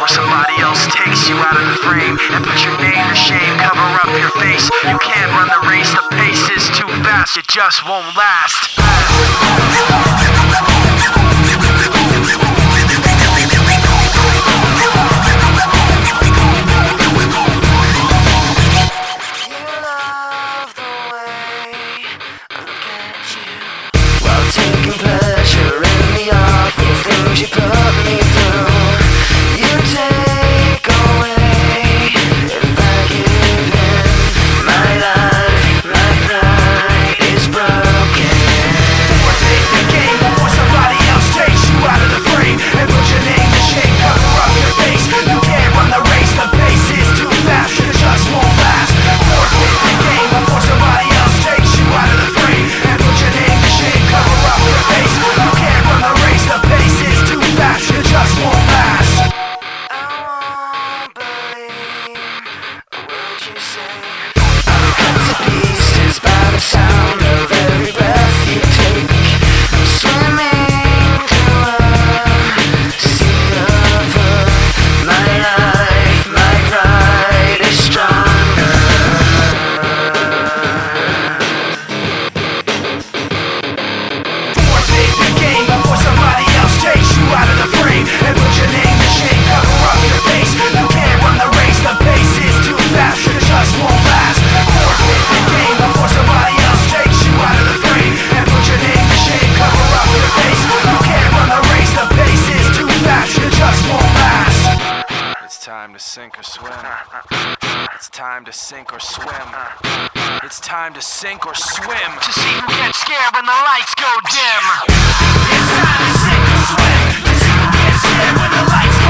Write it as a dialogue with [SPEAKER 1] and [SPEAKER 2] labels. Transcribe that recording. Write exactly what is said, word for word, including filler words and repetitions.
[SPEAKER 1] or somebody else takes you out of the frame and puts your name to shame, cover up your face. You can't run the race, the pace is too fast, it just won't last.
[SPEAKER 2] Taking pleasure in the awful things you put me through. You take away if I give in. My life, my pride is broken.
[SPEAKER 1] Forfeit the game before somebody else takes you out of the frame and put your name to shame, cover up your face. You can't run the race, the pace is too fast, it just won't last. Forfeit the game before somebody else takes you out of the frame and put your name to shame, cover up your face. You can't run the race, the pace is too fast, it just won't last.
[SPEAKER 2] I won't believe a word you say. I'm cut to pieces by the sound of every breath you take. I'm swimming through a sea of hurt. My life, my pride is stronger.
[SPEAKER 1] Forfeit the game before somebody else takes you out of the frame and put your name to shame, cover up your face. You can't run the race, the pace is too fast, it just won't last. Forfeit the game before somebody else takes you out of the frame and put your name to shame, cover up your face. You can't run the race, the pace is too fast, it just won't last. It's time to sink or swim. It's time to sink or swim. It's time to sink or swim to see who gets scared when the lights go dim. It's time to sink or swim to see who gets scared when the lights